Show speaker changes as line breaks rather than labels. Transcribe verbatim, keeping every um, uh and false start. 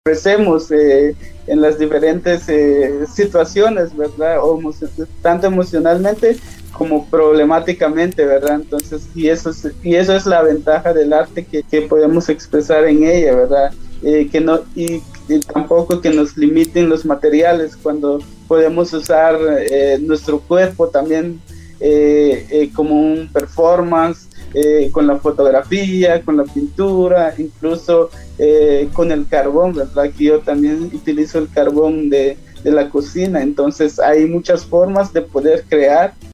expresemos eh, en las diferentes eh, situaciones, ¿verdad? O tanto emocionalmente como problemáticamente, ¿verdad? Entonces, y eso es, y eso es la ventaja del arte, que, que podemos expresar en ella, ¿verdad? Eh, que no, y, y tampoco que nos limiten los materiales, cuando podemos usar eh, nuestro cuerpo también eh, eh, como un performance, eh, con la fotografía, con la pintura, incluso eh, con el carbón, ¿verdad? Que yo también utilizo el carbón de, de la cocina. Entonces hay muchas formas de poder crear